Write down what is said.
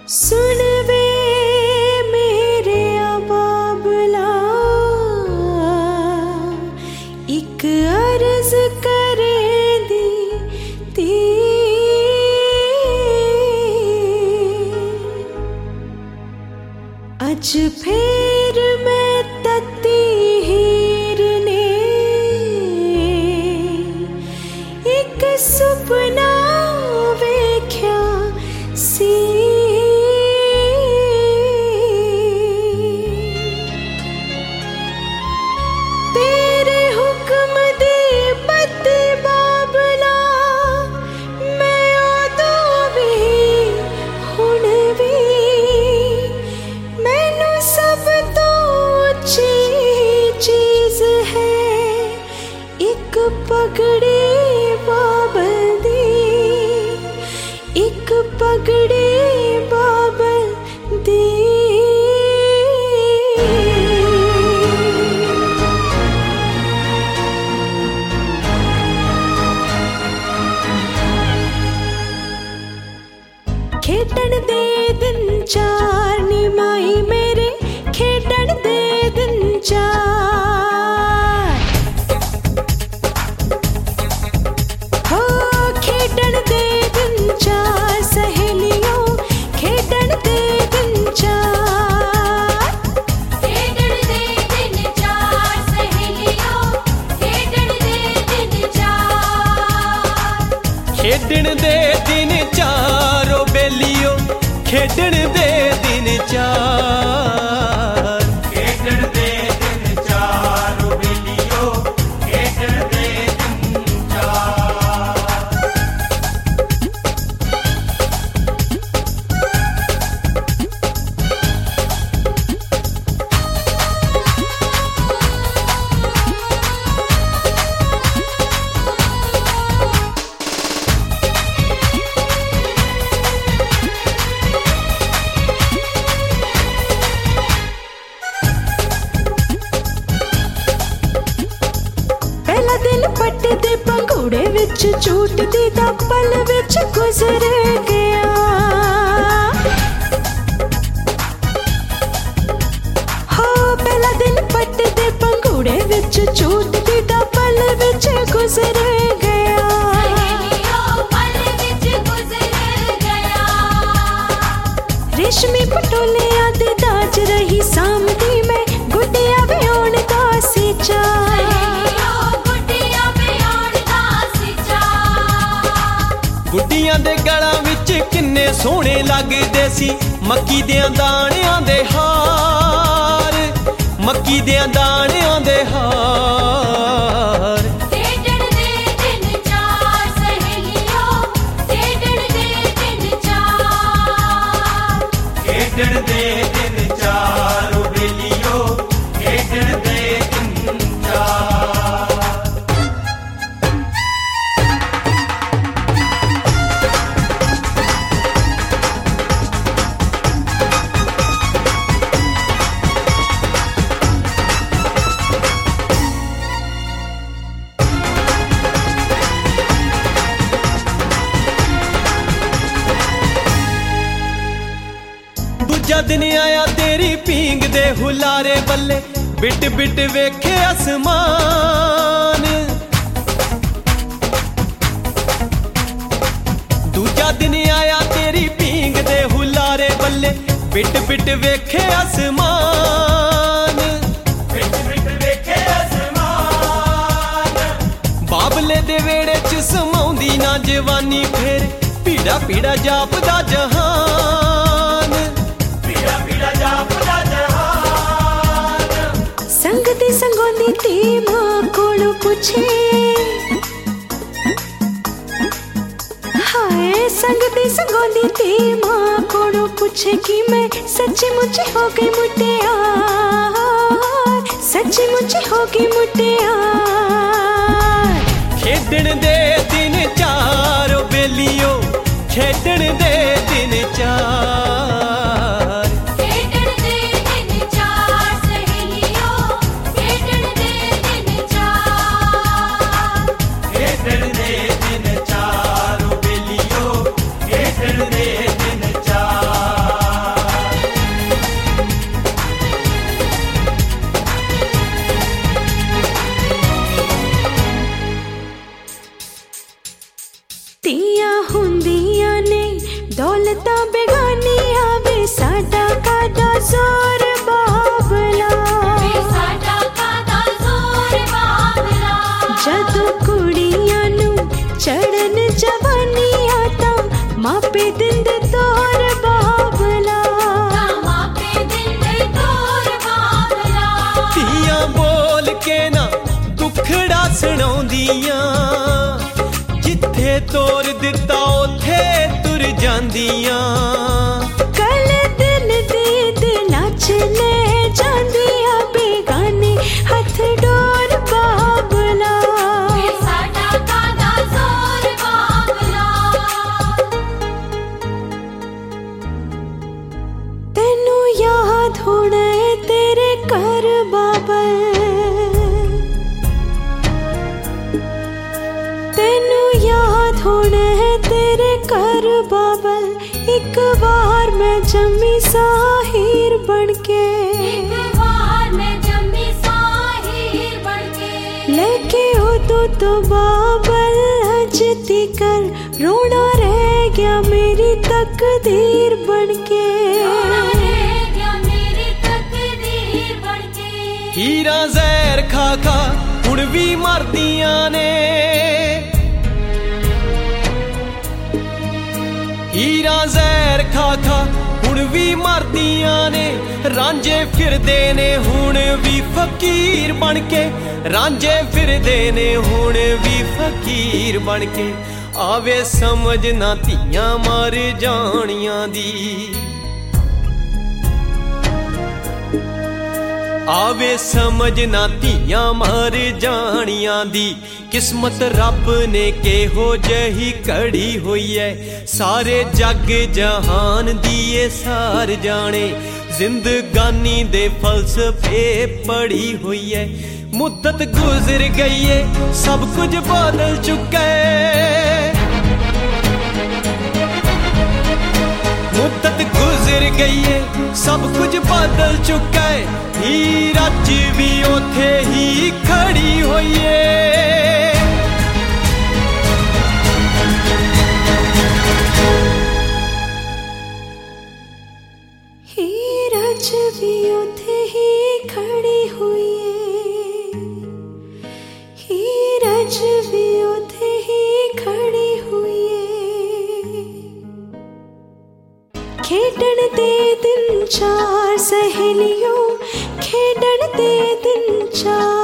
सुन वे मेरे अबाबला, एक अर्ज करे दी अज फिर मैं तती हीर ने एक सुपना वेख्या सी। तेरे हुक्म दी बत्ती बाबला, मैं उदों भी हुण भी मैनू सब तो अच्छी चीज है एक पगड़ी बाबल दी, एक पगड़ी बाबल दी। खेडण दे दिन चार नी माई मेरे, खेडण दे दिन चार। हो खेडण दे दिन चार सहेलियों, खेडण दे दिन चार। खेडण दे दिन चार सहेलियों, खेडण दे दिन चार। खेडण दे दिन चार ओ बेलियो, खेडण दे दिन चार। खेडण दे दिन चार ओ बेलियो, खेडण दे दिन चार। पहला दिन पट्टे दे पंघूड़े विच झूटदी दा पल विच गुजर गया। हो पहला दिन पट्टे दे पंघूड़े विच झूटदी दा पल विच गुजर गया। सहेलियों पल विच गुजर गया। रेशमी पटोलियां दे दाज रही सामदी मैं, गुड्डियां व्योण दा सी चार। सहेलियों गुड्डियां व्योण दा सी चार। गुड्डियां दे गलां विच किन्ने सोहणे लगदे सी मक्की देयां दाणियां दे हार, मक्की देयां दाणियां दे हार। खेडण दे दिन चार सहेलियों, खेडण दे दिन चार। खेडण दे दिन चार ओ बेलियो, खेडण दे दिन चार। दूजा दिन आया तेरी पींग दे हुलारे बल्ले, बिट बिट वेखे आसमान। दूजा दिन आया तेरी पींग दे हुलारे बल्ले, बिट बिट वेखे आसमान। बिट बिट वेखे आसमान। बाबले दे वेड़े च समाउंदी ना जवानी, फिर पीड़ा पीड़ा जापदा जहान। पीड़ा पीड़ा जापदा जहान। संगती संगोंदी ती मां कोलों पुछे, हाय संगती संगोंदी ती मां कोलों पुछे कि मैं सच्ची मुच्ची हो गई मुटियार, सच्ची मुच्ची हो गई मुटियार। खेडण दे दिन चार ओ बेलियो, खेडण दे दिन चार। खेडण दे दिन चार सहेलियों, खेडण दे दिन चार। खेडण दे दिन चार ओ बेलियो, खेडण दे दिन चार। ਸੁਣਾਉਂਦੀਆਂ ਜਿੱਥੇ ਤੋਰ ਦਿੱਤਾ ਉੱਥੇ ਤੁਰ ਜਾਂਦੀਆਂ कल दिन दीद नाच ले ਜਾਂਦੀਆਂ बेगाने हथ डोर बाबला ਵੇ ਸਾਡਾ ਕਾਦਾ ਜ਼ੋਰ ਬਾਬਲਾ ਤੈਨੂੰ ਯਾਦ ਹੋਣਾ ਏ ਤੇਰੇ ਘਰ ਬਾਬਲ ਤੈਨੂੰ ਯਾਦ ਹੋਣਾ ਹੈ तेरे घर बाबल एक बार मैं जम्मी साहिर बन के ਇੱਕ ਵਾਰ ਮੈਂ ਜੰਮੀ ਸਾਹਿਰ ਬਣ ਕੇ लेके हो तो बाबल हजती कर रोना रह गया मेरी तकदीर बन के ਰੋਣਾ ਰਹਿ ਗਿਆ ਮੇਰੀ ਤਕਦੀਰ ਬਣ ਕੇ ਹੀਰਾਂ ਜ਼ਹਿਰ ਖਾ ਖਾ ਹੁਣ ਵੀ ਮਰਦੀਆਂ ਨੇ ਹੀਰਾਂ ਜ਼ਹਿਰ ਖਾ ਖਾ ਹੁਣ ਵੀ ਮਰਦੀਆਂ ਨੇ ਰਾਂਝੇ ਫਿਰਦੇ ਨੇ ਹੁਣ ਵੀ ਫਕੀਰ ਬਣ ਕੇ ਰਾਂਝੇ ਫਿਰਦੇ ਨੇ ਹੁਣ ਵੀ ਫਕੀਰ ਬਣ ਕੇ ਆਵੇ ਸਮਝ ਨਾ ਧੀਆਂ ਮਰ ਜਾਣੀਆਂ ਦੀ ਆਵੇ ਸਮਝ ਨਾ ਧੀਆਂ ਮਰ ਜਾਣੀਆਂ ਦੀ ਕਿਸਮਤ ਰੱਬ ਨੇ ਕਿਹੋ ਜਿਹੀ ਘੜੀ ਹੋਈ ਐ ਸਾਰੇ ਜੱਗ ਜਹਾਨ ਦੀ ਏ ਸਾਰ ਜਾਣੇ ਜ਼ਿੰਦਗਾਨੀ ਦੇ ਫਲਸਫੇ ਪੜੀ ਹੋਈ ਐ ਮੁੱਦਤ ਗੁਜ਼ਰ ਗਈ ਏ ਸਭ ਕੁਝ ਬਦਲ ਚੁੱਕਾ ਏ ਮੁੱਦਤ ਗੁਜ਼ਰ ਗਈ ਏ ਸਭ ਕੁਝ ਬਦਲ ਚੁੱਕਾ ਏ ਹੀਰ ਅੱਜ ਵੀ ਉੱਥੇ ਹੀ ਖੜੀ ਹੋਈ ਏ हीर अज भी उथे ही खड़ी हुई है हीर अज भी उथे ही खड़ी हुई है खेडण दे दिन चार सहेलियों खेडण दे दिन चार